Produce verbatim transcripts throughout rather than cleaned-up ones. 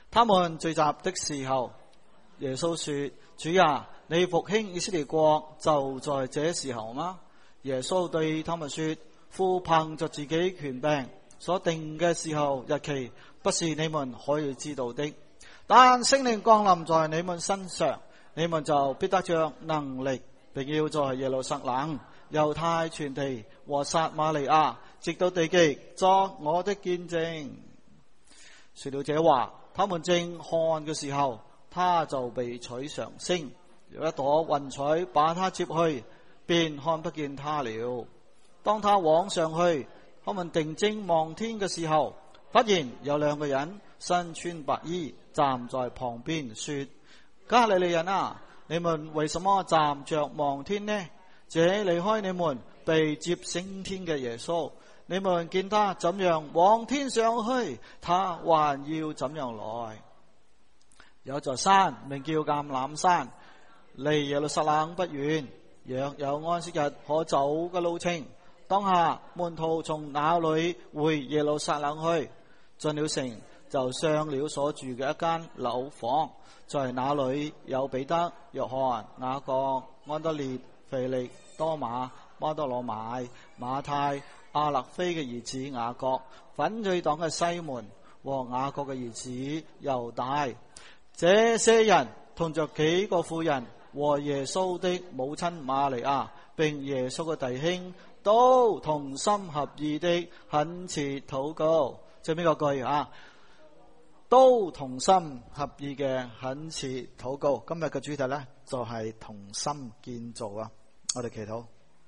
他們聚集的時候，耶穌說：主啊，你復興以色列國就在這時候嗎？耶穌對他們說：父憑着自己權柄所定嘅時候日期，不是你們可以知道的。但聖靈降臨在你們身上，你們就必得着能力，並要在耶路撒冷、猶太全地和撒瑪利亞，直到地極，作我的見證。說了這話，他們正看嘅時候，他就被取上升，有一朵雲彩把他接去，便看不見他了。當他往上去，他們定睛望天嘅時候，忽然有兩個人身穿白衣站在旁邊，說：加利利人啊，你們為什麼站着望天呢？這離開你們被接升天嘅耶穌，你們見他怎樣往天上去，他還要怎樣來。有座山名叫橄欖山，離耶路撒冷不遠，若有安息日可走嘅路程。當下門徒從那裏回耶路撒冷去，進了城就上了所住嘅一間樓房，在那裏有彼得、約翰、雅各、安德烈、腓力、多馬、巴多羅買、馬太、亞勒菲嘅兒子雅各、奮銳黨嘅西門和雅各嘅兒子猶大。這些人同着幾個婦人和耶穌的母親瑪利亞，並耶穌嘅弟兄，都同心合意的懇切禱告。最尾個句啊，都同心合意嘅懇切禱告。今日嘅主題呢，就係同心建造啊！我哋祈禱。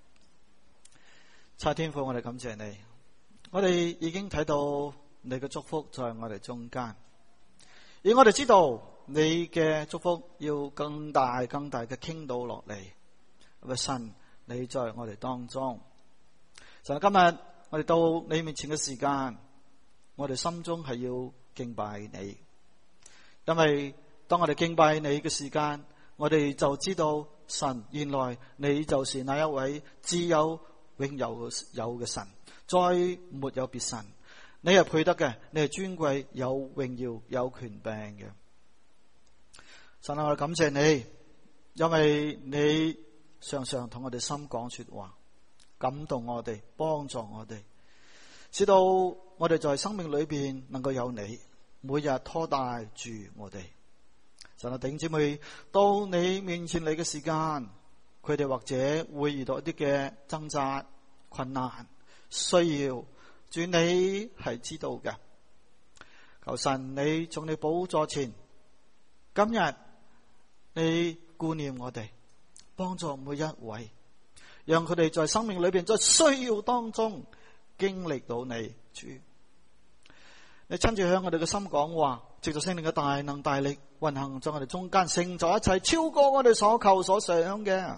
差天父，我哋感謝你，我哋已經睇到你嘅祝福在我哋中間，而我哋知道你嘅祝福要更大更大嘅傾倒落嚟。神，你在我哋當中。神，今日我哋到你面前嘅時間，我哋心中係要敬拜你，因為當我哋敬拜你嘅時間，我哋就知道神，原來你就是那一位只有永有有嘅神，再沒有別神。你係配得嘅，你係尊貴、有榮耀、有權柄嘅。神啊，我哋感謝你，因為你常常同我哋心講說話，感動我哋，幫助我哋，使到我哋在生命裏邊能夠有你，每日拖帶住我哋。神啊，弟兄姊妹到你面前嚟嘅時間，佢哋或者會遇到一啲嘅掙扎、困難、需要，主你係知道嘅。求神你從你寶座前，今日你顧念我哋，幫助每一位，讓佢哋在生命裏邊在需要當中經歷到你。主，你親自向我哋嘅心講話，藉着聖靈嘅大能大力運行在我哋中間，成就一切超過我哋所求所想嘅。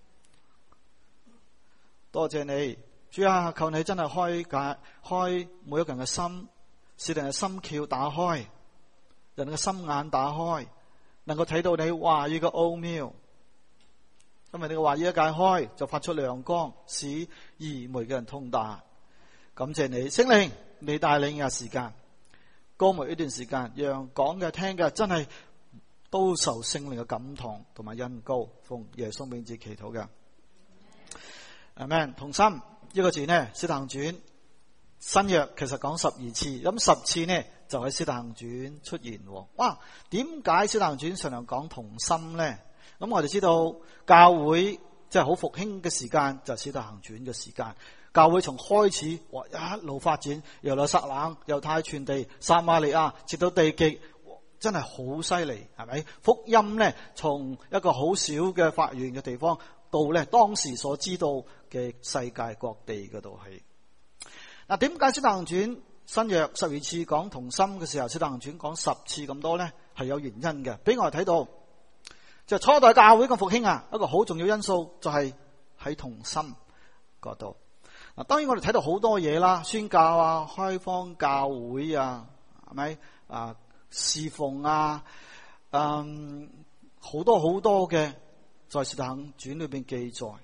多謝你，主啊，求你真係開解開每一個人嘅心，使人嘅心竅打開，人嘅心眼打開，能夠睇到你話語嘅奧妙。因為你嘅話語一解開，就發出亮光，使愚昧嘅人通達。感謝你，聖靈，你帶領嘅時間，高梅呢段時間，讓講嘅聽嘅真係都受聖靈嘅感動同埋恩膏，奉耶穌名字祈禱嘅。阿們，同心一個字呢，使徒行傳新約其實講十二次，咁十次呢就喺使徒行傳出現。哇，點解使徒行傳常常講同心呢？咁我哋知道教會即係好復興嘅時間就係使徒行傳嘅時間。教會從開始哇一路發展，耶路撒冷、猶太全地、撒瑪利亞，直到地極，真係好犀利，係咪？福音呢，從一個好少嘅發源嘅地方，到呢當時所知道嘅世界各地嗰度係。嗱，點解使徒行傳新約十二次講同心嘅時候，使徒行傳講十次咁多呢？係有原因嘅。俾我哋睇到，就初代教會嘅復興啊，一個好重要因素就係喺同心嗰度。嗱，當然我哋睇到好多嘢啦，宣教啊、開荒教會啊，係咪啊？侍奉啊，嗯，好多好多嘅在使徒行傳裏邊記載。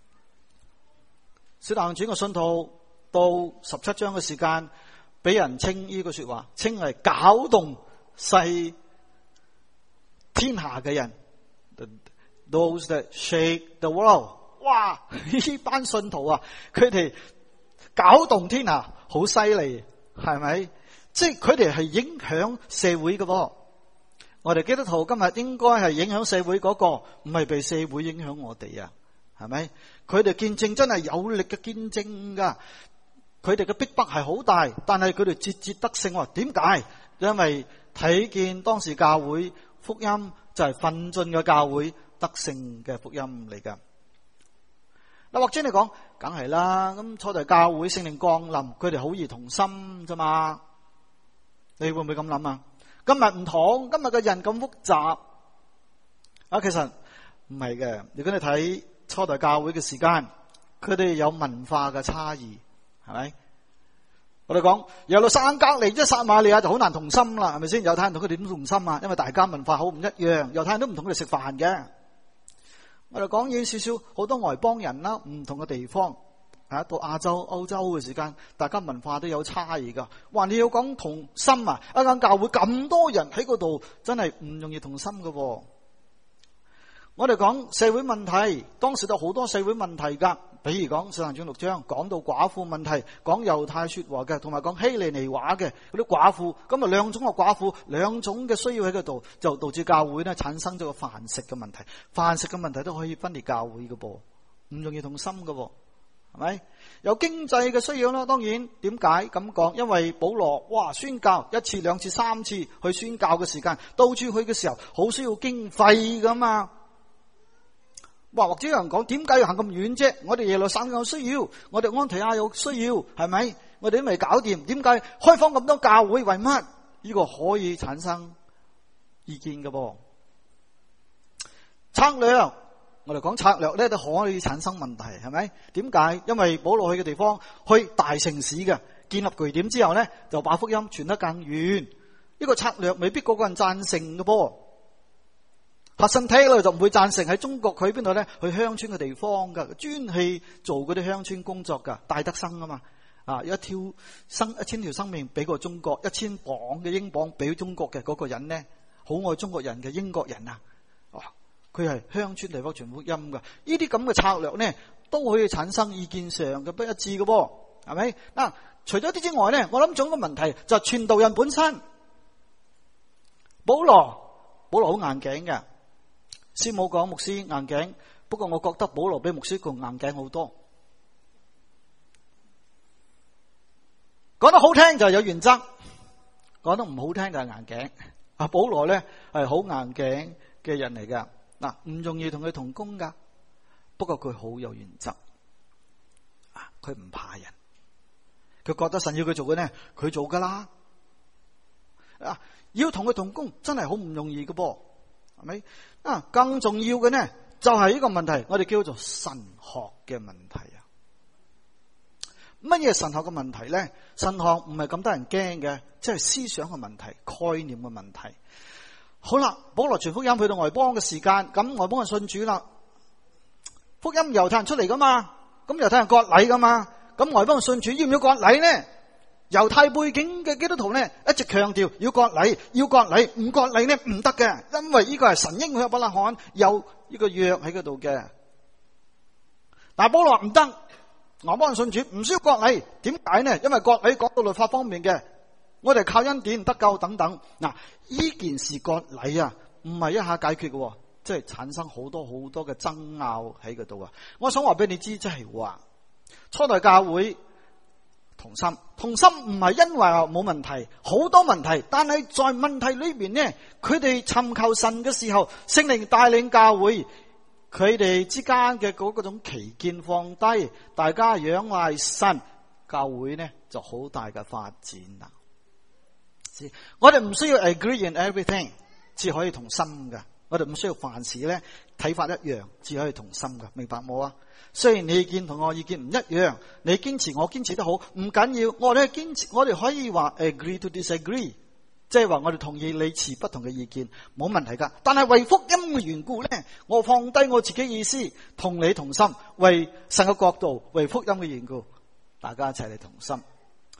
使徒行傳嘅信徒到十七章嘅時間，俾人稱呢句說話，稱為攪動勢天下嘅人 ，those that shake the world。哇！呢班信徒啊，佢哋搞動天下，好犀利，係咪？即係佢哋係影響社會嘅噃。我哋基督徒今日應該係影響社會嗰個，唔係被社會影響我哋啊，係咪？佢哋見證真係有力嘅見證噶，佢哋嘅逼迫係好大，但係佢哋節節得勝。點解？因為睇見當時教會福音就係奮進嘅教會得勝嘅福音嚟噶。嗱，或者你講，梗係啦，咁初代教會聖靈降臨，佢哋好易同心啫嘛。你會唔會咁諗啊？今日唔同，今日嘅人咁複雜啊，其實唔係嘅。如果你睇初代教會嘅時間，佢哋有文化嘅差異，係咪？我哋講耶路撒冷隔離即係撒瑪利亞就好難同心啦，係咪先？猶太人同佢哋點同心啊？因為大家文化好唔一樣，猶太人都唔同佢哋食飯嘅。我哋講遠少少，好多外邦人啦，唔同嘅地方啊，到亞洲、歐洲嘅時間，大家文化都有差異噶。哇！你要講同心啊，一間教會咁多人喺嗰度，真係唔容易同心噶。我哋講社會問題，當時都好多社會問題噶。比如講《使徒行傳》六章，講到寡婦問題，講猶太說話嘅，同埋講希利尼話嘅嗰啲寡婦。咁啊，兩種嘅寡婦，兩種嘅需要喺嗰度，就導致教會咧產生咗個飯食嘅問題。飯食嘅問題都可以分裂教會嘅噃，唔容易同心嘅噃，係咪？有經濟嘅需要啦，當然點解咁講？因為保羅哇宣教一次、兩次、三次去宣教嘅時間，到處去嘅時候，好需要經費噶嘛。哇！或者有人講，點解要行咁遠啫？我哋耶路撒冷有需要，我哋安提阿有需要，係咪？我哋都未搞掂，點解開放咁多教會？為乜？呢個可以產生意見嘅噃。策略，我哋講策略咧都可以產生問題，係咪？點解？因為保羅去嘅地方，去大城市嘅，建立據點之後咧，就把福音傳得更遠。呢個策略未必個個人贊成嘅噃。核心睇咧就唔會贊成喺中國去邊度咧？去鄉村嘅地方噶，專係做嗰啲鄉村工作噶，戴德生啊嘛，啊一條生一千條生命俾個中國，一千磅嘅英鎊俾中國嘅嗰個人咧，好愛中國人嘅英國人啊，哇！佢係鄉村地方傳福音噶，呢啲咁嘅策略咧都可以產生意見上嘅不一致嘅噃，係咪？嗱，除咗啲之外咧，我諗仲有一個問題就係傳道人本身，保羅保羅好硬頸嘅。師母講牧師硬頸，不過我覺得保羅比牧師更硬頸好多。講得好聽就係有原則，講得唔好聽就係硬頸。啊，保羅咧係好硬頸嘅人嚟噶，嗱唔容易同佢同工噶。不過佢好有原則，啊佢唔怕人，佢覺得神要佢做嘅呢，佢做噶啦。啊，要同佢同工真係好唔容易噶噃。係咪啊？更重要嘅呢，就係呢個問題，我哋叫做神學嘅問題啊！乜嘢神學嘅問題呢？神學唔係咁得人驚嘅，即係思想嘅問題、概念嘅問題。好啦，保羅傳福音去到外邦嘅時間，咁外邦人信主啦，福音猶太人出嚟噶嘛，咁猶太人割禮噶嘛，咁外邦人信主要唔要割禮呢？猶太背景嘅基督徒呢，一直強調要割禮，要割禮，唔割禮呢唔得嘅，因為呢個係神應許亞伯拉罕有呢個約喺嗰度嘅。但係保羅唔得，外邦人信主唔需要割禮，點解呢？因為割禮講到律法方面嘅，我哋靠恩典得救等等。嗱，呢件事割禮啊，唔係一下解決嘅，即係產生好多好多嘅爭拗喺嗰度啊！我想話俾你知，即係話初代教會。同心，同心唔係因為冇問題，好多問題，但係在問題裏邊呢，佢哋尋求神嘅時候，聖靈帶領教會，佢哋之間嘅嗰嗰種歧見放低，大家仰賴神，教會呢就好大嘅發展啦。我哋唔需要 agree in everything，只可以同心噶。我哋唔需要凡事咧睇法一樣，只可以同心噶，明白冇啊？雖然你意見同我意見唔一樣，你堅持我堅持得好，唔緊要。我哋堅持，我哋可以話 agree to disagree， 即係話我哋同意你持不同嘅意見，冇問題噶。但係為福音嘅緣故咧，我放低我自己意思，同你同心，為神嘅角度，為福音嘅緣故，大家一齊嚟同心。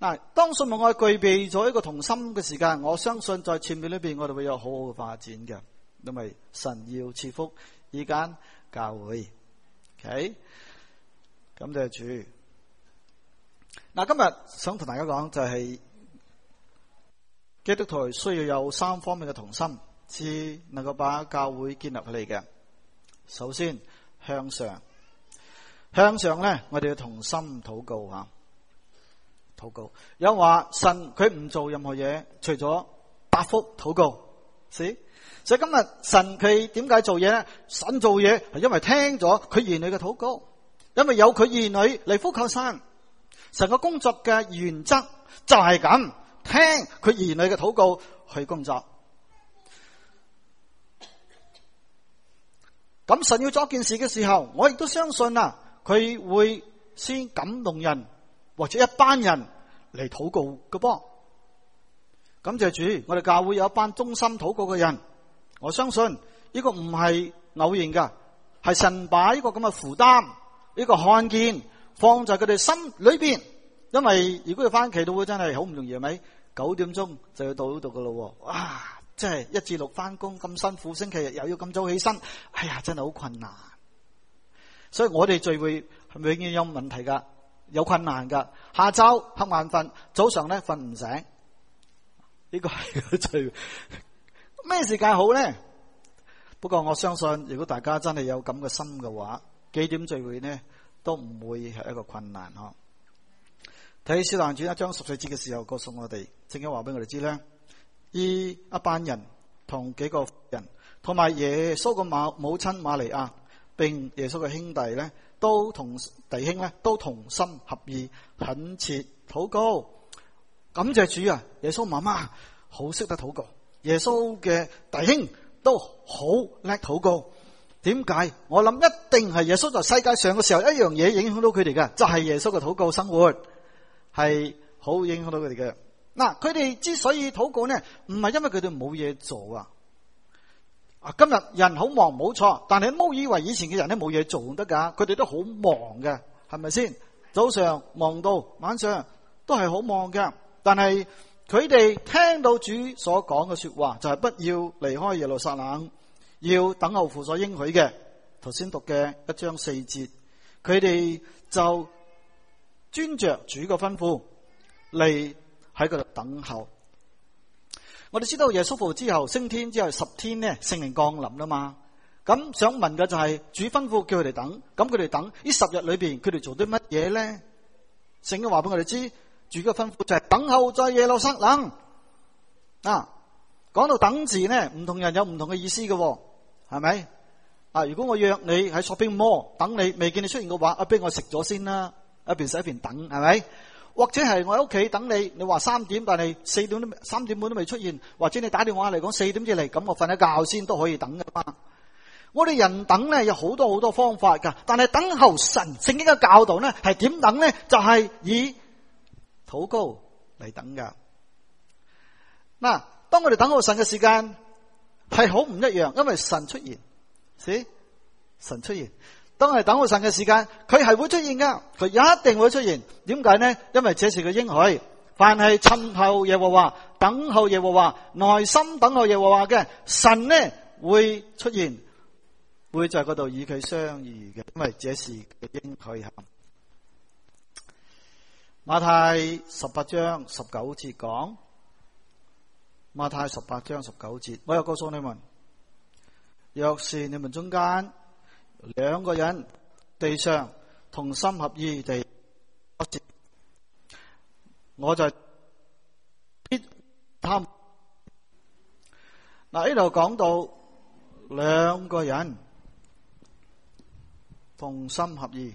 嗱，當信望愛具備咗一個同心嘅時間，我相信在前面裏邊我哋會有好好嘅發展嘅，因為神要賜福呢間教會。OK， 感謝主。嗱，今日想同大家講就係基督徒需要有三方面嘅同心，至能夠把教會建立起嚟嘅。首先向上，向上咧，我哋要同心禱告吓。禱告，有人話神佢唔做任何嘢，除咗答覆禱告。所以今日神佢點解做嘢咧？神做嘢係因為聽咗佢兒女嘅禱告，因為有佢兒女嚟呼求神。神個工作嘅原則就係咁，聽佢兒女嘅禱告去工作。咁神要做一件事嘅時候，我亦都相信啊，佢會先感動人或者一班人嚟禱告嘅噃。感謝主，我哋教會有一班忠心禱告嘅人，我相信呢個唔係偶然噶，係神把呢個咁嘅負擔，呢個看見放在佢哋心裏邊。因為如果要翻祈禱會真係好唔容易，係咪？九點鐘就要到呢度噶咯，哇！即係一至六翻工咁辛苦，星期日又要咁早起身，哎呀，真係好困難。所以我哋聚會係咪永遠有問題噶，有困難噶。下晝瞌眼瞓，早上咧瞓唔醒，呢個係個聚會。咩時間好咧？不過我相信，如果大家真係有咁嘅心嘅話，幾點聚會呢都唔會係一個困難嗬。睇《使徒行傳》一章十四節嘅時候，告訴我哋，正經話俾我哋知咧，依一班人同幾個人，同埋耶穌嘅母母親瑪利亞，並耶穌嘅兄弟咧，都同弟兄咧，都同心合意，懇切禱告。感謝主啊！耶穌媽媽好識得禱告，耶穌嘅弟兄都好叻禱告。點解？我諗一定係耶穌在世界上嘅時候，一樣嘢影響到佢哋嘅，就係耶穌嘅禱告生活。係好影響到佢哋嘅。嗱，佢哋之所以禱告呢，唔係因為佢哋冇嘢做啊。啊，今日人好忙冇錯，但係唔好以為以前嘅人咧冇嘢做得噶，佢哋都好忙嘅，係咪先？早上忙到晚上都係好忙嘅，但係佢哋聽到主所講嘅說話，就係不要離開耶路撒冷，要等候父所應許嘅。頭先讀嘅一章四節，佢哋就遵着主嘅吩咐嚟喺嗰度等候。我哋知道耶穌復活之後升天之後十天呢，聖靈降臨啦嘛。咁想問嘅就係、是、主吩咐叫佢哋等，咁佢哋等呢十日裏邊，佢哋做啲乜嘢咧？聖經話俾我哋知，主嘅吩咐就係等候在耶路撒冷。啊，講到等字呢，唔同人有唔同嘅意思嘅，係咪？啊，如果我約你喺 shopping mall 等你，未見你出現嘅話，啊，俾我食咗先啦。一邊食一邊等，係咪？或者係我喺屋企等你，你話三點，但係四點都三點半都未出現，或者你打電話嚟講四點至嚟，咁我瞓一覺先都可以等噶嘛。我哋人等咧有好多好多方法噶，但係等候神聖經嘅教導咧係點等咧？就係、是、以禱告嚟等噶。嗱，當我哋等候神嘅時間係好唔一樣，因為神出現，是神出現。當我哋等候神嘅時間，佢係會出現噶，佢一定會出現。點解呢？因為這是佢應許，凡係尋候耶和華、等候耶和華、耐心等候耶和華嘅神呢，會出現，會在嗰度與佢相遇嘅。因為這是佢應許。馬太十八章十九節講，馬太十八章十九節，我又告訴你們，若是你們中間兩個人地上同心合意地，我就必他們。嗱，呢度講到兩個人同心合意，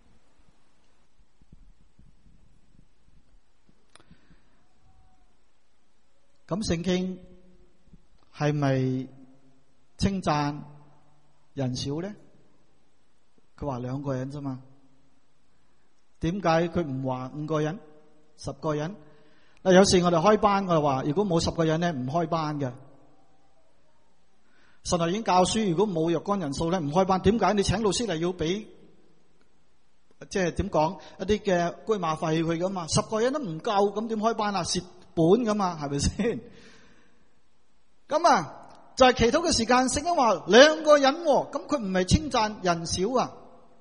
咁聖經係咪稱讚人少咧？佢話兩個人啫嘛，點解佢唔話五個人、十個人？嗱，有時我哋開班，我哋話如果冇十個人咧，唔開班嘅。神學院教書，如果冇若干人數咧，唔開班。點解？你請老師嚟要俾即係點講一啲嘅居馬費去噶嘛，十個人都唔夠，咁點開班啊？蝕本噶嘛，係咪先？咁啊，就係祈禱嘅時間，聖經話兩個人，咁佢唔係稱讚人少啊。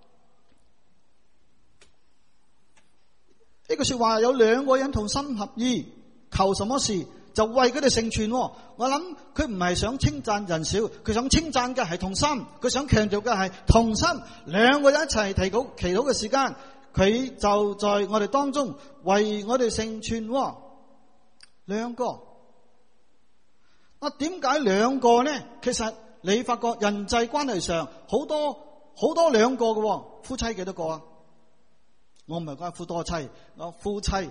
呢句說話有兩個人同心合意，求什麼事就為佢哋成全。我諗佢唔係想稱讚人少，佢想稱讚嘅係同心，佢想強調嘅係同心。兩個人一齊提禱祈禱嘅時間，佢就在我哋當中為我哋成全。兩個，啊點解兩個呢？其實你發覺人際關係上好多好多兩個嘅，夫妻幾多個啊？我唔係講夫多妻，我夫妻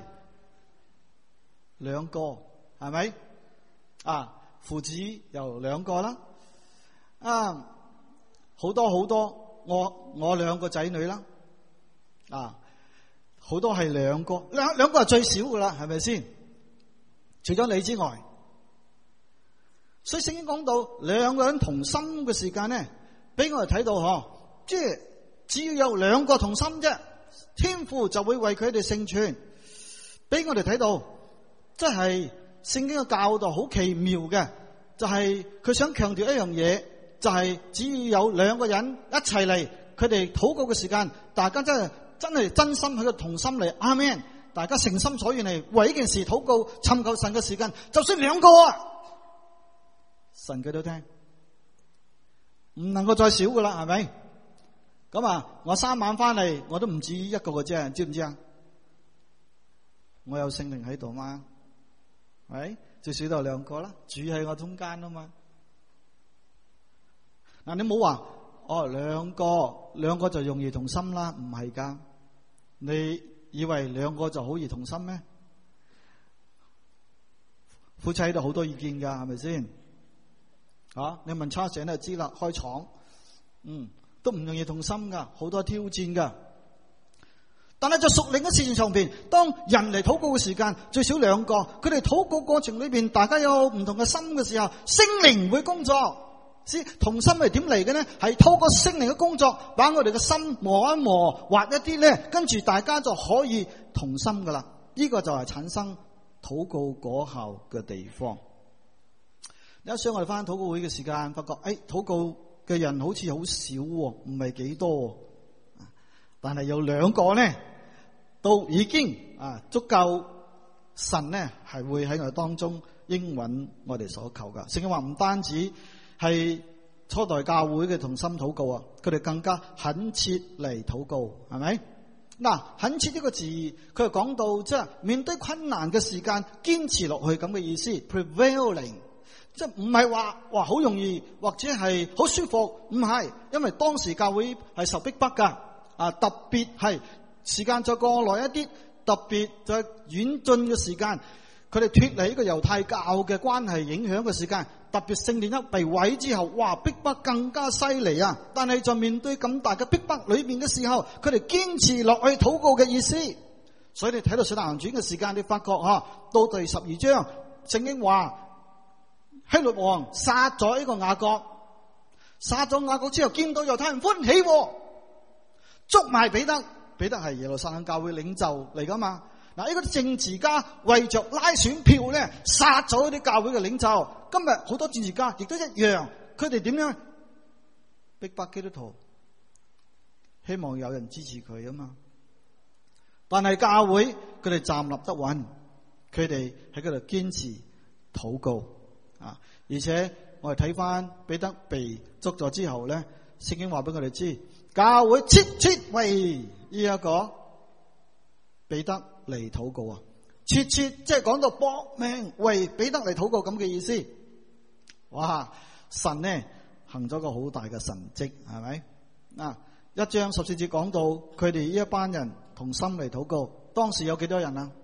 兩個，係咪？啊，父子有兩個啦，啊，好多好多，我我兩個仔女啦，啊，好多係兩個，兩兩個係最少噶啦，係咪先？除咗你之外，所以聖經講到兩個人同心嘅時間咧，俾我哋睇到嗬，即係只要有兩個同心啫。天父就會為佢哋成全，俾我哋睇到，即係聖經嘅教導好奇妙嘅，就係佢想強調一樣嘢，就係只要有兩個人一齊嚟，佢哋禱告嘅時間，大家真係真係真心喺個同心嚟，阿們，大家誠心所願嚟為呢件事禱告，尋求神嘅時間，就算兩個啊，神佢都聽，唔能夠再少噶啦，係咪？咁啊，我三晚翻嚟，我都唔止一個嘅啫，知唔知啊？我有聖靈喺度嘛，係最少都有兩個啦，住喺我中間啊嘛。嗱，你冇話哦，兩個兩個就容易同心啦，唔係噶。你以為兩個就好易同心咩？夫妻都好多意見噶，係咪先？啊，你問叉醒就知啦，開廠，嗯。都唔容易同心噶，好多挑戰噶。但係在屬靈嘅事情上邊，當人嚟禱告嘅時間，最少兩個，佢哋禱告過程裏邊，大家有唔同嘅心嘅時候，聖靈會工作。知同心係點嚟嘅呢？係透過聖靈嘅工作，把我哋嘅心磨一磨，滑一啲咧，跟住大家就可以同心噶啦。呢、這個就係產生禱告果效嘅地方。有時我哋翻禱告會嘅時間，發覺誒，禱告嘅人好似好少，唔係幾多，但係有兩個呢，都已經啊足夠，神呢係會喺我哋當中應允我哋所求噶。聖經話唔單止係初代教會嘅同心禱告啊，佢哋更加懇切嚟禱告，係咪？嗱，懇切呢個字，佢係講到即係面對困難嘅時間堅持落去咁嘅意思 ，prevailing。即係唔係話哇好容易或者係好舒服，唔係，因為當時教會係受逼迫噶，啊特別係時間再過來一啲，特別在遠進嘅時間，佢哋脫離呢個猶太教嘅關係影響嘅時間，特別聖殿一被毀之後，哇逼迫更加犀利啊！但係在面對咁大嘅逼迫裏邊嘅時候，佢哋堅持落去禱告嘅意思，所以你睇到《使徒行傳》嘅時間，你發覺吓到第十二章，聖經話。希律王殺咗呢個雅各，殺咗雅各之後，見到猶太人歡喜，捉埋彼得。彼得係耶路撒冷教會領袖嚟噶嘛？嗱，呢個政治家為着拉選票咧，殺咗啲教會嘅領袖。今日好多政治家亦都一樣，佢哋點樣逼迫基督徒？希望有人支持佢啊嘛。但係教會佢哋站立得穩，佢哋喺嗰度堅持禱告。啊！而且我哋睇翻彼得被捉咗之後咧，聖經話俾我哋知，教會切切為呢一個彼得嚟禱告啊！切切即係講到搏命為彼得嚟禱告咁嘅意思。哇！神呢行咗個好大嘅神蹟，係咪？啊！一章十四節講到佢哋呢一班人同心嚟禱告，當時有幾多人啊？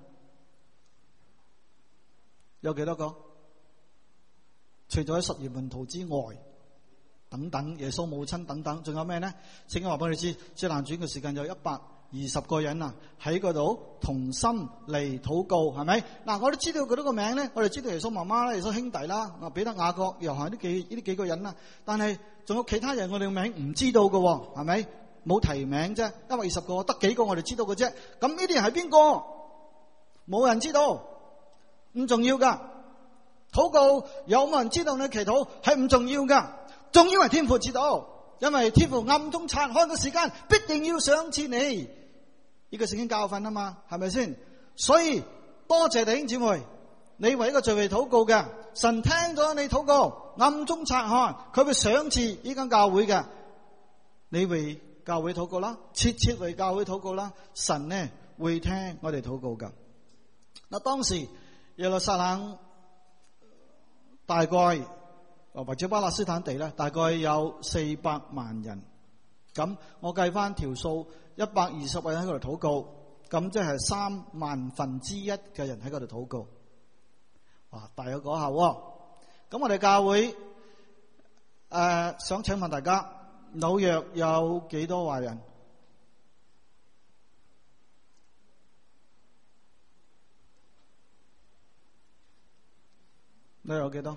有幾多個？除咗喺十二門徒之外，等等耶穌母親等等，仲有咩呢？聖經話俾你知，使徒行傳嘅時間有一百二十個人啊，喺嗰度同心嚟禱告，係咪？嗱，我都知道佢多個名咧，我哋知道耶穌媽媽啦、耶穌兄弟啦、啊彼得、雅各、約翰呢幾呢啲幾個人啦，但係仲有其他人我哋嘅名唔知道嘅，係咪？ 冇提名啫，一百二十個得幾個我哋知道嘅啫。咁呢啲人係邊個？冇人知道，唔重要噶。禱告有冇人知道你祈禱係唔重要噶，重要係天父知道，因為天父暗中察看嘅時間必定要賞賜你，呢個聖經教訓啊嘛，係咪先？所以多謝弟兄姊妹，你為一個聚會禱告嘅，神聽咗你禱告，暗中察看，佢會賞賜呢間教會嘅。你為教會禱告啦，切切為教會禱告啦，神呢會聽我哋禱告噶。嗱，當時耶路撒冷大概或者巴勒斯坦地咧，大概有四百萬人。咁我計翻條數，一百二十個人喺嗰度禱告，咁即係三萬分之一嘅人喺嗰度禱告。哇，大有果效喎！咁我哋教會誒、呃，想請問大家，紐約有幾多華人？紐約有幾多？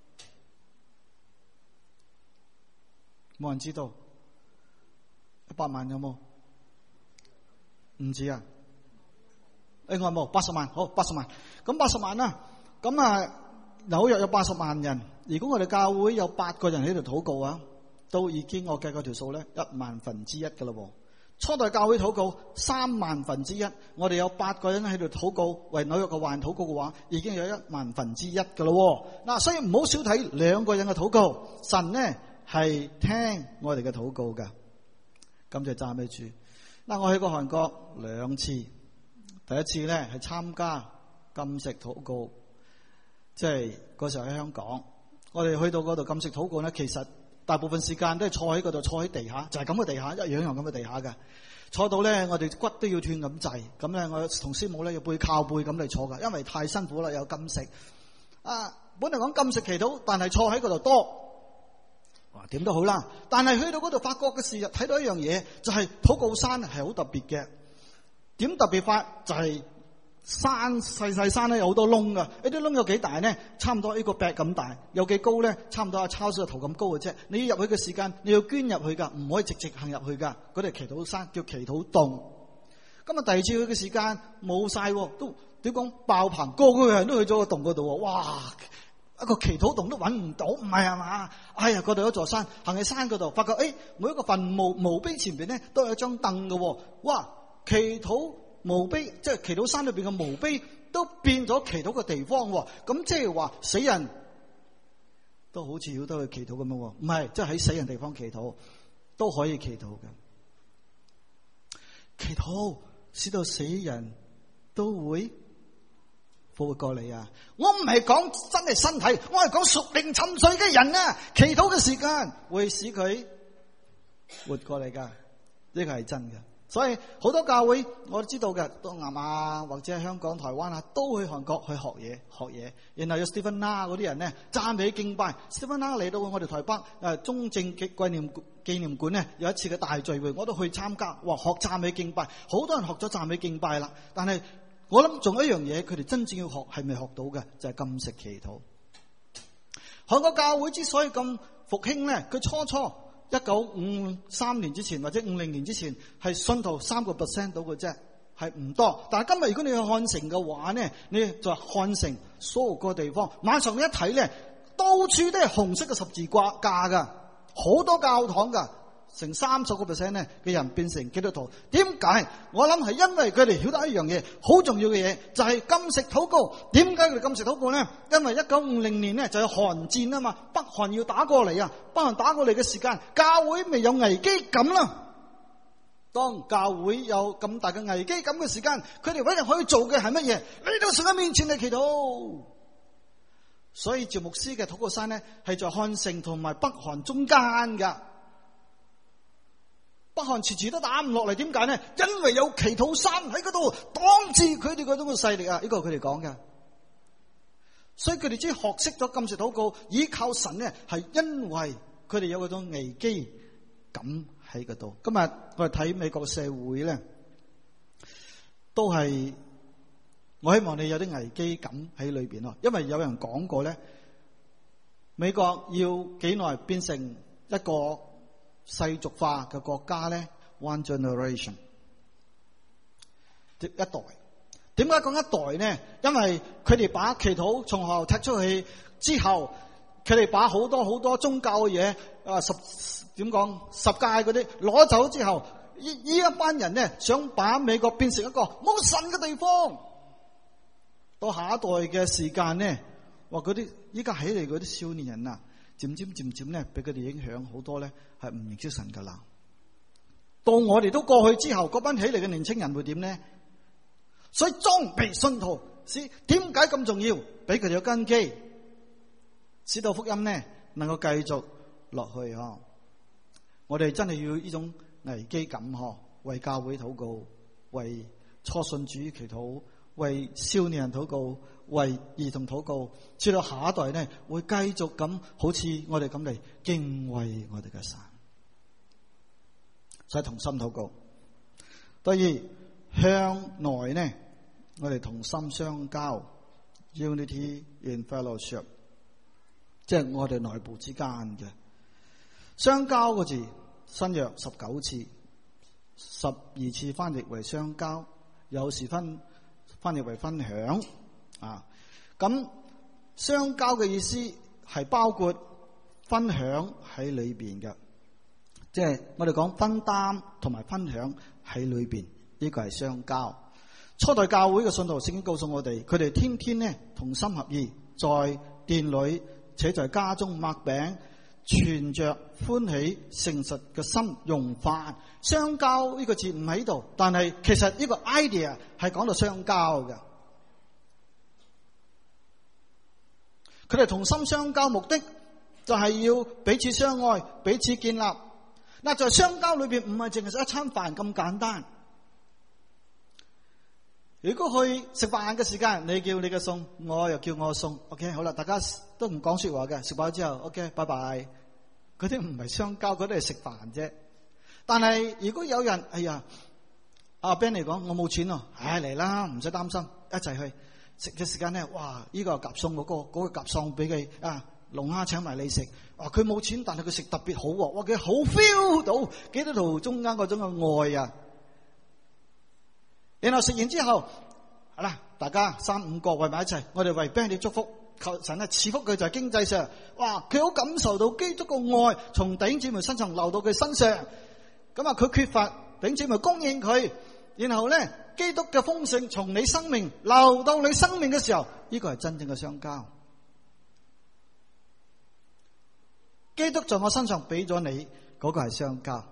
冇人知道。一百萬有冇？唔止啊！另外冇八十萬，好八十萬。咁八十萬啦。咁啊，紐約有八十萬人。如果我哋教會有八個人喺度禱告啊，都已經我計過條數咧，一萬分之一噶啦。初代教會禱告三萬分之一，我哋有八個人喺度禱告，為紐約嘅華人禱告嘅話，已經有一萬分之一噶啦。嗱，所以唔好少睇兩個人嘅禱告，神呢係聽我哋嘅禱告噶。感謝讚美主。嗱，我去過韓國兩次，第一次咧係參加禁食禱告，即係嗰時候喺香港，我哋去到嗰度禁食禱告咧，其實大部分時間都係坐喺嗰度，坐喺地下，就係咁嘅地下，一樣樣咁嘅地下嘅，坐到咧我哋骨都要斷咁滯，咁咧我同師母咧要背靠背咁嚟坐噶，因為太辛苦啦，有禁食。啊，本嚟講禁食祈禱，但係坐喺嗰度多。哇，點都好啦，但係去到嗰度發覺嘅事，睇到一樣嘢，就係禱告山係好特別嘅。點特別法？就係山細細山咧，有好多窿噶。呢啲窿有幾大呢？差唔多呢個壁咁大。有幾高呢？差唔多阿抄叔個頭咁高嘅啫。你要入去嘅時間，你要捐入去噶，唔可以直直行入去噶。嗰啲係祈禱山，叫祈禱洞。今日第二次去嘅時間冇晒，都點講爆棚，個個人都去咗個洞嗰度。哇！一個祈禱洞都揾唔到，唔係啊嘛？哎呀，嗰度有一座山，行喺山嗰度，發覺誒、哎，每一個墳墓墓碑前邊咧都有一張凳嘅。哇！祈禱墓碑，即係祈禱山裏邊嘅墓碑，都變咗祈禱嘅地方。咁即係話死人都好似要得去祈禱咁樣，唔係，即係喺死人地方祈禱都可以祈禱嘅。祈禱使到死人都會復活過嚟啊！我唔係講真係身體，我係講屬靈沉睡嘅人啊！祈禱嘅時間會使佢活過嚟噶，呢個係真嘅。所以好多教會我都知道嘅，東南亞或者係香港、台灣啊，都去韓國去學嘢學嘢。然後有 Stephen Na 嗰啲人咧讚美敬拜 ，Stephen Na 嚟到我哋台北誒中正紀念紀念館咧有一次嘅大聚會，我都去參加，哇！學讚美敬拜，好多人學咗讚美敬拜啦，但係。我諗仲有一樣嘢，佢哋真正要學係未學到嘅，就係禁食祈禱。韓國教會之所以咁復興咧，佢初初一九五三年之前或者五零年之前係信徒三個 percent 到嘅啫，係唔多。但係今日如果你去漢城嘅話咧，你就漢城所有個地方，晚上你一睇咧，到處都係紅色嘅十字架噶，好多教堂噶。成三十個 percent 咧嘅人變成基督徒，點解？我諗係因為佢哋曉得一樣嘢，好重要嘅嘢，就係禁食禱告。點解佢哋禁食禱告咧？因為一九五零年咧就有韓戰啊嘛，北韓要打過嚟啊，北韓打過嚟嘅時間，教會未有危機感啦。當教會有咁大嘅危機感嘅時間，佢哋唯一可以做嘅係乜嘢？嚟到神嘅面前嚟祈禱。所以趙牧師嘅禱告山咧係在漢城同埋北韓中間噶。北韓遲遲都打唔落嚟，點解呢？因為有祈禱山喺嗰度擋住佢哋嗰種嘅勢力啊！呢個係佢哋講嘅，所以佢哋只學識咗禁食禱告，依靠神呢，係因為佢哋有嗰種危機感喺嗰度。今日我哋睇美國社會咧，都係我希望你有啲危機感喺裏邊咯，因為有人講過咧，美國要幾耐變成一個世俗化嘅國家咧， one generation， 一代。點解講一代呢？因為佢哋把祈禱從學校踢出去之後，佢哋把好多好多宗教嘅嘢，啊十點講十誡嗰啲攞走之後，呢呢一班人呢，想把美國變成一個冇神嘅地方。到下一代嘅時間呢，話嗰啲依家起嚟嗰啲少年人啊，漸漸漸漸咧，俾佢哋影響好多咧，係唔認識神噶啦。到我哋都過去之後，嗰班起嚟嘅年青人會點呢？所以裝備信徒是點解咁重要？俾佢哋有根基，使到福音呢能夠繼續落去嗬。我哋真係要呢種危機感嗬，為教會禱告，為初信主祈禱，為少年人禱告，為兒童禱告，直到下一代呢會繼續咁好似我哋咁嚟敬畏我哋嘅神。所以同心禱告。第二，向內呢，我哋同心相交 ，unity in fellowship， 即係我哋內部之間嘅相交個字，新約十九次，十二次翻譯為相交，有時分翻譯為分享啊。咁相交嘅意思係包括分享喺裏邊嘅，即係我哋講分擔同埋分享喺裏邊，呢個係相交。初代教會嘅信徒聖經告訴我哋，佢哋天天呢同心合意，在殿裏且在家中擘餅，存着歡喜誠實嘅心用飯。相交呢個字唔喺度，但係其實呢個 idea 係講到相交嘅。佢哋同心相交目的就係要彼此相愛，彼此建立。嗱，在相交裏邊唔係淨係食一餐飯咁簡單。如果去食飯嘅時間，你叫你嘅餸，我又叫我嘅餸 ，OK， 好啦，大家都唔講說話嘅，食飽之後 ，OK， 拜拜。嗰啲唔係相交，嗰啲係食飯啫。但係如果有人，哎呀，阿 Ben 嚟講，我冇錢咯，唉嚟啦，唔使擔心，一齊去食嘅時間咧，哇！呢、這個夾餸嗰個，嗰、那個夾餸俾佢啊，龍蝦請埋你食，哇！佢冇錢，但係佢食特別好喎，哇！佢好 feel 到基督徒中間嗰種嘅愛啊。然後食完之後，好啦，大家三五個圍埋一齊，我哋為 Ben 你祝福，求神啊賜福佢，就係經濟上，哇！佢好感受到基督嘅愛從弟兄姊妹身上流到佢身上，咁啊佢缺乏，弟兄姊妹供應佢，然後咧基督嘅豐盛從你生命流到你生命嘅時候，呢個係真正嘅相交。基督在我身上俾咗你，嗰個係相交。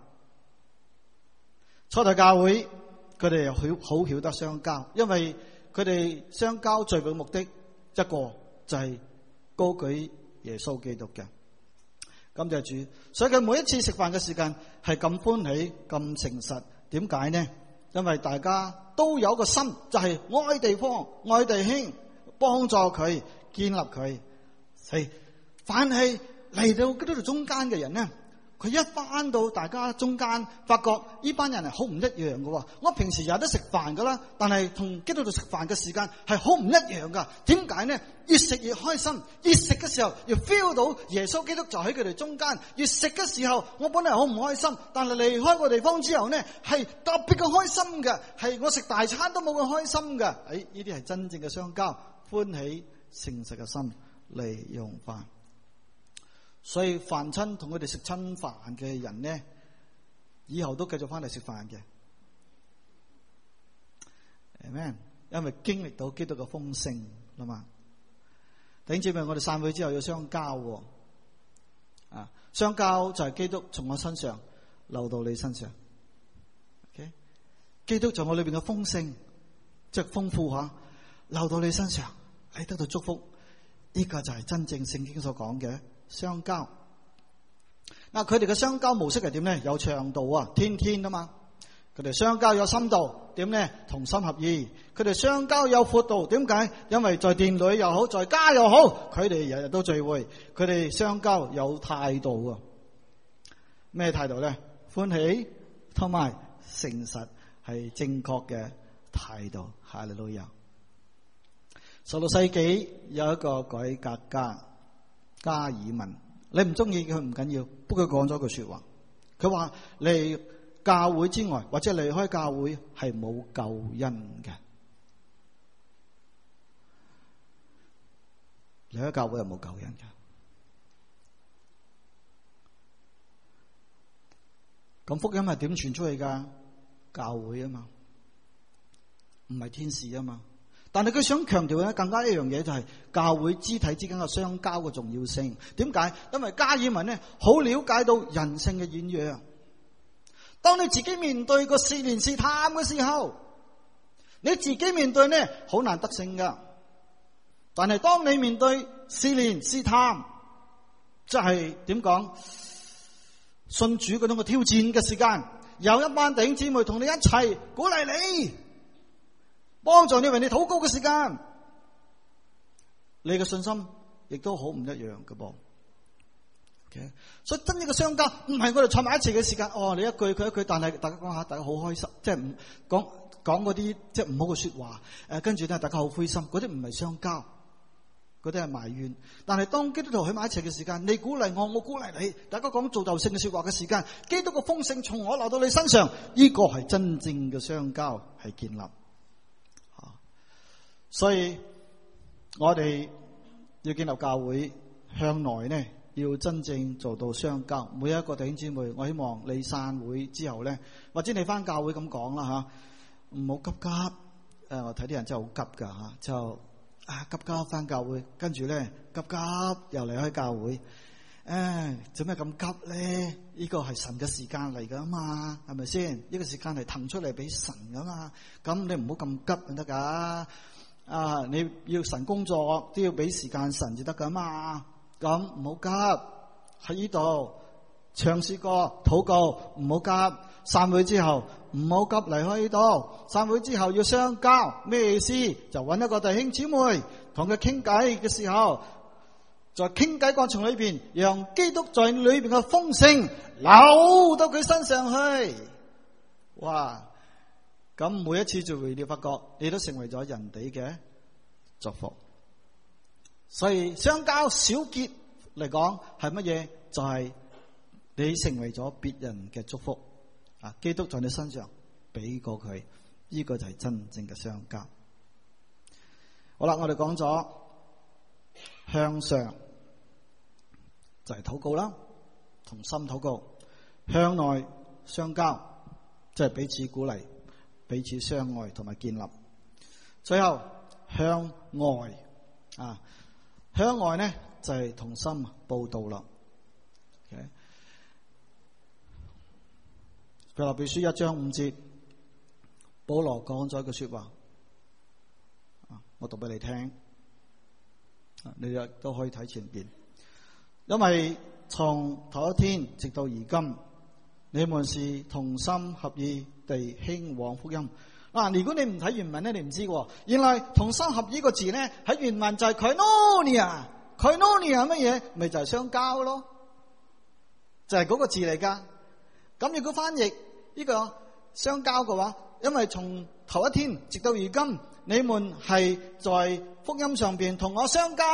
初代教會佢哋又好好曉得相交，因為佢哋相交最嘅目的一個就係高舉耶穌基督嘅。感謝主，所以佢每一次食飯嘅時間係咁歡喜、咁誠實。點解呢？因為大家都有個心，就係愛地方、愛弟兄，幫助佢、建立佢。係凡係嚟到基督徒中間嘅人呢，佢一翻到大家中間，發覺呢班人係好唔一樣嘅。我平時有得食飯噶啦，但係同基督徒食飯嘅時間係好唔一樣噶。點解呢？越食越開心，越食嘅時候越 feel 到耶穌基督就喺佢哋中間。越食嘅時候，我本來好唔開心，但係離開個地方之後呢，係特別嘅開心嘅，係我食大餐都冇咁開心嘅。誒、哎，呢啲係真正嘅相交，歡喜誠實嘅心嚟用飯。所以凡親同佢哋食親飯嘅人呢，以後都繼續翻嚟食飯嘅。Amen，因為經歷到基督嘅豐盛啦嘛。弟兄姊妹，我哋散會之後要相交喎。啊，相交就係基督從我身上流到你身上。OK， 基督在我裏邊嘅豐盛，即係豐富吓，流到你身上，你得到祝福。呢個就係真正聖經所講嘅相交。嗱，佢哋嘅相交模式係點咧？有長度啊，天天啊嘛。佢哋相交有深度，點咧？同心合意。佢哋相交有闊度，點解？因為在殿裏又好，在家又好，佢哋日日都聚會。佢哋相交有態度啊。咩態度咧？歡喜同埋誠實係正確嘅態度。哈利路亞。十六世紀有一個改革家加爾文，你唔中意佢唔緊要，不過佢講咗句說話，佢話嚟教會之外，或者離開教會係冇救恩嘅。離開教會係冇救恩嘅。咁福音係點傳出去噶？教會啊嘛，唔係天使啊嘛。但係佢想強調咧，更加一樣嘢就係教會肢體之間嘅相交嘅重要性。點解？因為加爾文咧好了解到人性嘅軟弱。當你自己面對個試煉試探嘅時候，你自己面對咧好難得勝噶。但係當你面對試煉試探，即係點講？信主嗰種嘅挑戰嘅時間，有一班弟兄姊妹同你一齊鼓勵你，幫助你為你禱告嘅時間，你嘅信心亦都好唔一樣嘅噃。Okay? 所以真正嘅相交唔係我哋坐埋一齊嘅時間，哦，你一句佢一句，但係大家講下，大家好開心，即係唔講講嗰啲即係唔好嘅說話，誒，跟住咧大家好灰心，嗰啲唔係相交。嗰啲係埋怨。但係當基督徒喺埋一齊嘅時間，你鼓勵我，我鼓勵你，大家講造就性嘅說話嘅時間，基督嘅豐盛從我流到你身上，呢個係真正嘅相交，係建立。所以我哋要建立教會，向內呢要真正做到相交。每一個弟兄姊妹，我希望你散會之後呢，或者你翻教會咁講啦吓，唔好急急。誒，我睇啲人真係好急噶吓，就。啊！急急翻教會，跟住咧急急又離開教會。誒，做咩咁急咧？呢個係神嘅時間嚟噶嘛，係咪先？呢個時間係騰出嚟俾神噶嘛。咁你唔好咁急就得噶。啊，你要神工作都要俾時間神至得噶嘛。咁唔好急喺呢度唱詩歌、禱告，唔好急。散會之後唔好急離開呢度，散會之後要相交，咩意思？就揾一個弟兄姊妹同佢傾偈嘅時候，在傾偈過程裏邊，讓基督在裏邊嘅豐盛流到佢身上去。哇！咁每一次聚會你發覺你都成為咗人哋嘅祝福。所以相交小結嚟講係乜嘢？就係、是、你成為咗別人嘅祝福。啊！基督在你身上俾過佢，呢、這個就係真正嘅相交。好啦，我哋講咗向上就係禱告啦，同心禱告；向內相交，即係彼此鼓勵、彼此相愛同埋建立。最後向外啊，向外呢就係、是、同心佈道啦。Okay? 腓立比書一章五節，保羅講咗一句說話，我讀俾你聽，你亦都可以睇前邊。因為從頭一天直到而今，你們是同心合意地興旺福音。嗱，如果你唔睇原文咧，你唔知喎。原來同心合意個字咧喺原文就係 koinonia，koinonia 乜嘢？咪就係相交咯，就係嗰個字嚟噶。咁如果翻譯呢個相交嘅話，因為從頭一天直到如今，你們係在福音上邊同我相交，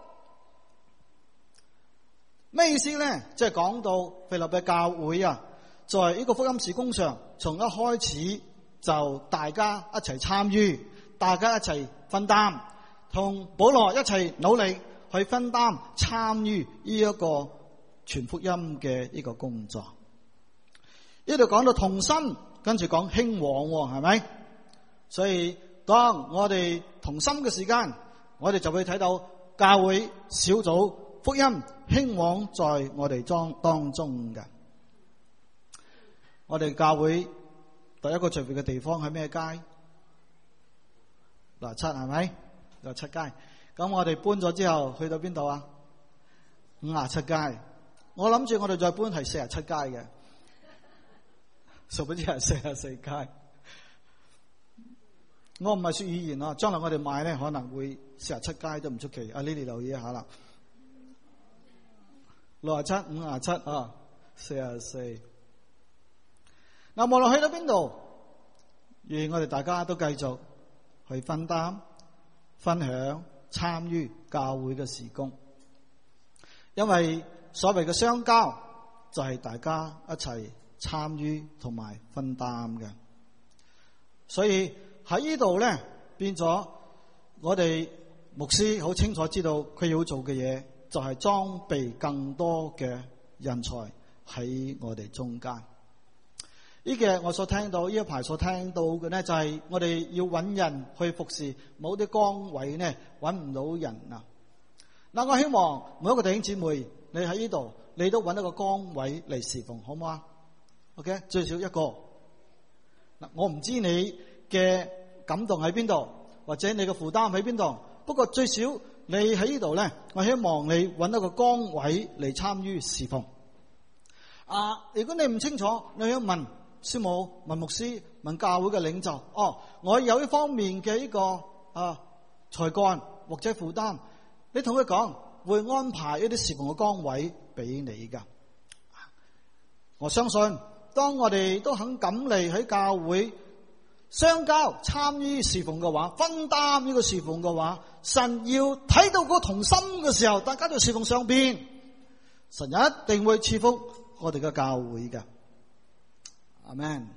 咩意思咧？即係講到腓立比教會啊，在呢個福音事工上，從一開始就大家一齊參與，大家一齊分擔，同保羅一齊努力去分擔參與呢一個傳福音嘅呢個工作。呢度講到同心，跟住講興旺，係咪？所以當我哋同心嘅時間，我哋就會睇到教會小組福音興旺在我哋當當中嘅。我哋教會第一個聚會嘅地方喺咩街？六七係咪？六七街。咁我哋搬咗之後去到邊度啊？五十七街。我諗住我哋再搬係四十七街嘅。殊不知係四十四街。我唔係說語言啊，將來我哋買咧可能會四十七街都唔出奇。啊，你哋留意一下啦。六十七、五十七啊，四十四。嗱，無論去到邊度，願我哋大家都繼續去分擔、分享、參與教會嘅事工。因為所謂嘅相交，就係大家一齊參與同埋分擔嘅。所以喺呢度咧，變咗我哋牧師好清楚知道佢要做嘅嘢就係裝備更多嘅人才喺我哋中間。呢個我所聽到呢一排所聽到嘅咧，就係我哋要揾人去服侍，某啲崗位咧揾唔到人啊。嗱，我希望每一個弟兄姊妹，你喺呢度，你都揾一個崗位嚟侍奉，好唔好啊 ？OK， 最少一個。嗱，我唔知你嘅感動喺邊度，或者你嘅負擔喺邊度。不過最少你喺呢度咧，我希望你揾一個崗位嚟參與侍奉。啊，如果你唔清楚，你要問師母、問牧師、問教會嘅領袖。哦，我有呢方面嘅呢個啊才幹或者負擔，你同佢講，會安排一啲侍奉嘅崗位俾你噶。我相信，當我哋都肯敢嚟喺教會相交、參與侍奉嘅話，分擔呢個侍奉嘅話，神要睇到個同心嘅時候，大家就侍奉上邊，神一定會賜福我哋嘅教會嘅。阿們。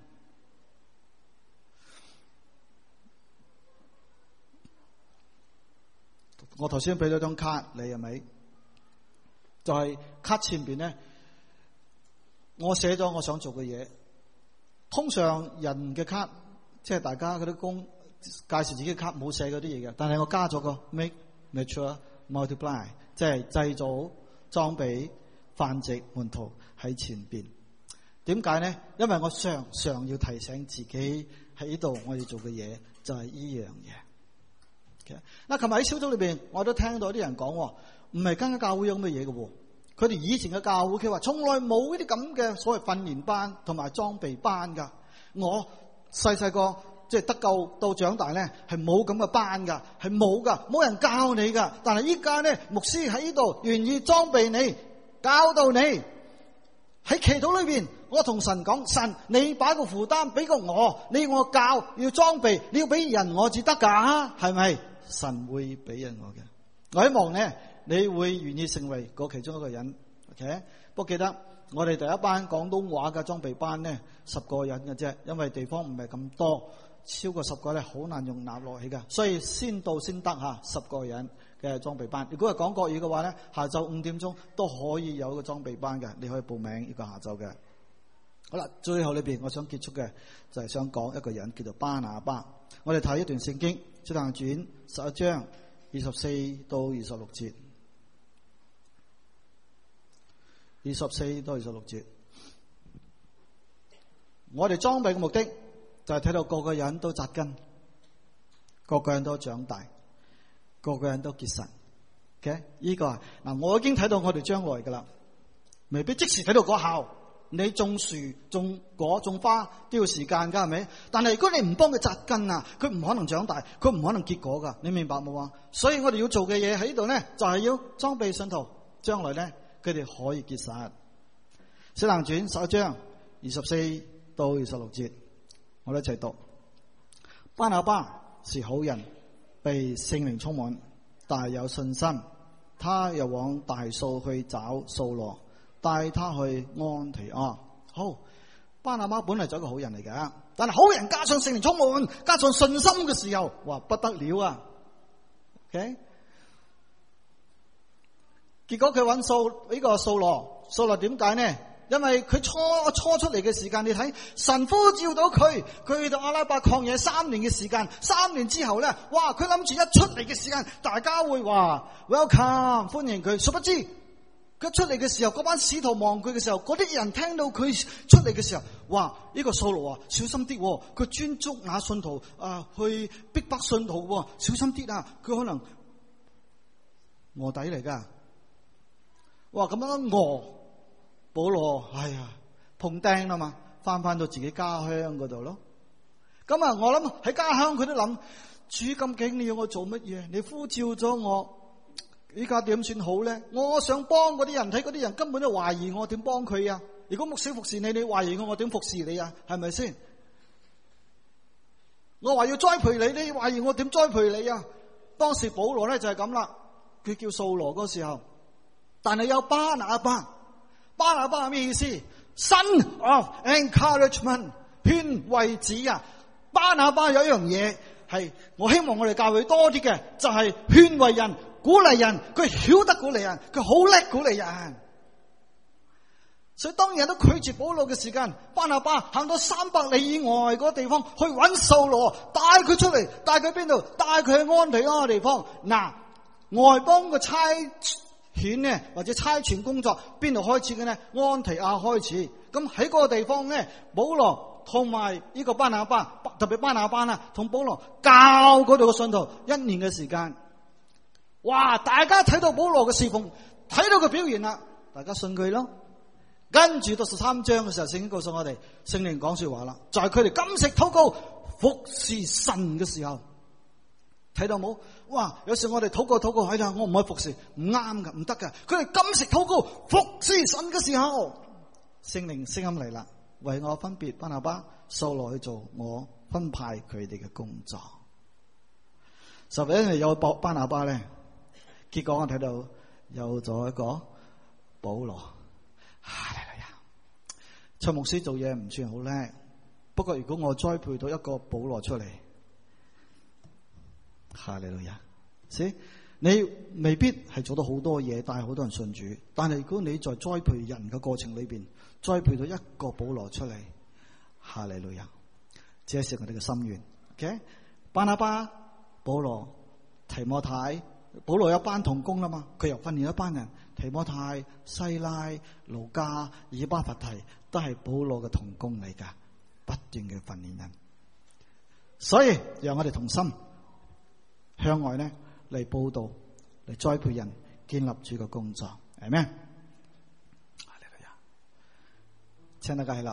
我頭先俾咗張卡你，係咪？就係、是、卡前邊咧，我寫咗我想做嘅嘢。通常人嘅卡，即係大家嗰啲工介紹自己嘅卡冇寫嗰啲嘢嘅，但係我加咗個 make mature multiply， 即係製造、裝備、繁殖、門徒喺前邊。點解咧？因為我常常要提醒自己喺呢度我要做嘅嘢就係呢樣嘢。嗱，琴日喺小組裏邊，我都聽到啲人講，唔係間間教會有咁嘅嘢嘅。佢哋以前嘅教會，佢話從來冇呢啲咁嘅所謂訓練班同埋裝備班噶。我細細個即係得救到長大咧，係冇咁嘅班噶，係冇噶，冇人教你噶。但係依家咧，牧師喺呢度願意裝備你，教導你。喺祈禱裏邊，我同神講：神，你把個負擔俾個我，你要我教，要裝備，你要俾人我至得噶，係咪？神會俾人我嘅。我希望咧，你會願意成為嗰其中一個人。OK， 不過記得我哋第一班廣東話嘅裝備班咧，十個人嘅啫，因為地方唔係咁多，超過十個咧好難容納落去噶，所以先到先得吓，十個人嘅裝備班。如果係講國語嘅話咧，下晝五點鐘都可以有個裝備班嘅，你可以報名呢個下晝嘅。好啦，最後裏邊我想結束嘅就係想講一個人叫做巴拿巴。我哋睇一段聖經《使徒行傳》十一章二十四到二十六節，二十四到二十六節。我哋裝備嘅目的就係睇到個個人都扎根，個個人都長大，個個人都結實。嘅呢個啊，嗱，我已經睇到我哋將來噶啦，未必即時睇到果效。你種樹、種果、種花都要時間噶，係咪？但係如果你唔幫佢扎根啊，佢唔可能長大，佢唔可能結果噶。你明白冇啊？所以我哋要做嘅嘢喺呢度咧，就係要裝備信徒，將來咧佢哋可以結實。使徒行傳十一章二十四到二十六節，我哋一齊讀。巴拿巴是好人，被聖靈充滿，大有信心。他又往大數去找掃羅，帶他去安提阿。好，巴拿巴本嚟就係一個好人嚟嘅，但係好人加上聖靈充滿，加上信心嘅時候，哇，不得了啊 ！OK， 結果佢揾掃呢個掃羅，掃羅點解呢？因為佢初初出嚟嘅時間，你睇神呼召到佢，佢去到阿拉伯曠野三年嘅時間，三年之後咧，哇！佢諗住一出嚟嘅時間，大家會話 welcome 歡迎佢，殊不知佢出嚟嘅時候，嗰班使徒望佢嘅時候，嗰啲人聽到佢出嚟嘅時候，哇！呢個掃羅啊，小心啲，佢專捉那信徒啊，去逼迫信徒，小心啲啊！佢可能臥底嚟噶，哇！咁樣臥。保羅，哎呀，碰釘啦嘛，翻翻到自己家鄉嗰度咯。咁啊，我諗喺家鄉佢都諗，主咁勁，你要我做乜嘢？你呼召咗我，依家點算好咧？我想幫嗰啲人，睇嗰啲人根本都懷疑我，點幫佢啊？如果牧師服侍你，你懷疑我，我點服侍你啊？係咪先？我話要栽培你，你懷疑我點栽培你啊？當時保羅咧就係咁啦，佢叫掃羅嗰時候，但係有巴拿巴。巴拿巴係咩意思？ Son of encouragement， 勸慰子啊！巴拿巴有一樣嘢係我希望我哋教會多啲嘅，就係、是、勸慰人、鼓勵人。佢曉得鼓勵人，佢好叻鼓勵人。所以當人都拒絕保羅嘅時間，巴拿巴行到三百里以外嗰個地方去揾掃羅，帶佢出嚟，帶佢邊度？帶佢去安提阿嘅地方。嗱，外邦嘅差遣呢，或者差傳工作邊度開始嘅呢？安提阿開始。咁喺嗰個地方呢，保羅同埋呢個巴拿巴，特別巴拿巴啦，同保羅教嗰度嘅信徒一年嘅時間。哇！大家睇到保羅嘅侍奉，睇到佢表現啦，大家信佢咯。跟住到十三章嘅時候，聖經告訴我哋，聖靈講說話啦，就係佢哋禁食禱告服侍神嘅時候，睇到冇？哇！有時我哋禱告禱告，哎呀，我唔可以服侍，唔啱噶，唔得噶。佢哋禁食禱告服侍神嘅時候，聖靈聲音嚟啦，為我分別巴拿巴、掃羅去做我分派佢哋嘅工作。十一日有博巴拿巴咧，結果我睇到有咗一個保羅。哈利路亞！蔡牧師做嘢唔算好叻，不過如果我栽培到一個保羅出嚟，哈利路亞！是，你未必係做到好多嘢，帶好多人信主，但係如果你在栽培人嘅過程裏邊，栽培到一個保羅出嚟，哈利路亞！這是我哋嘅心願。OK， 巴拿巴、保羅、提摩太。保羅有一班同工啦嘛，佢又訓練一班人，提摩太、西拉、路加、以巴弗提都係保羅嘅同工嚟噶，不斷嘅訓練人。所以讓我哋同心向外呢嚟報道，嚟栽培人，建立主嘅工作，係咩？請大家起立。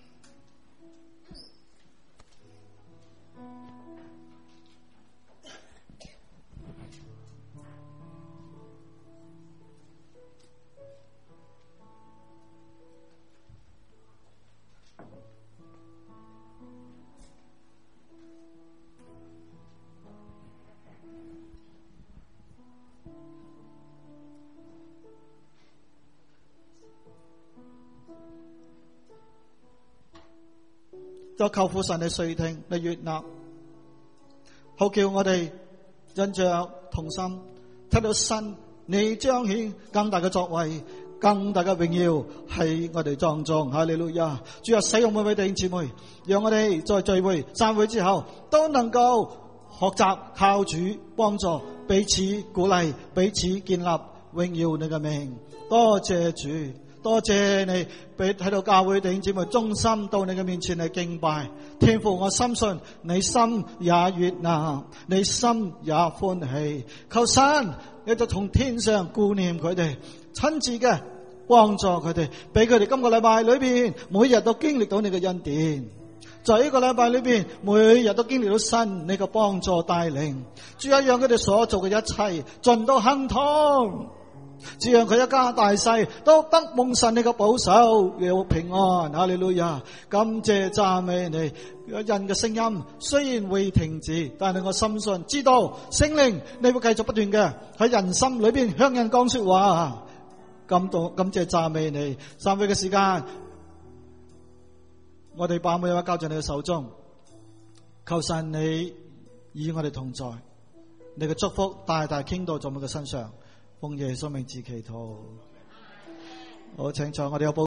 就求父神你垂聽，你悅納，好叫我哋因着同心睇到神你彰顯更大嘅作為，更大嘅榮耀喺我哋當中。哈利路亞！主啊，使用每位弟兄姊妹，讓我哋在聚會散會之後都能夠學習靠主幫助，彼此鼓勵，彼此建立，榮耀你嘅名。多謝主。多謝你俾睇到教會弟兄姊妹忠心到你嘅面前嚟敬拜。天父，我深信你心也悅納，你心也歡喜。求神你就從天上顧念佢哋，親自嘅幫助佢哋，俾佢哋今個禮拜裏邊每日都經歷到你嘅恩典，在呢個禮拜裏邊每日都經歷到神你嘅幫助帶領。主啊，讓佢哋所做嘅一切盡都亨通，只讓佢一家大細都得蒙神你嘅保守，有平安。哈利路亞！感謝讚美你。人嘅聲音雖然會停止，但係我深信知道聖靈你會繼續不斷嘅喺人心裏邊向人講說話。感到感謝讚美你。散會嘅時間，我哋把每一位交在你嘅手中，求神你與我哋同在，你嘅祝福大大傾倒在我嘅身上。奉耶穌名字祈禱。好，請坐，我哋有報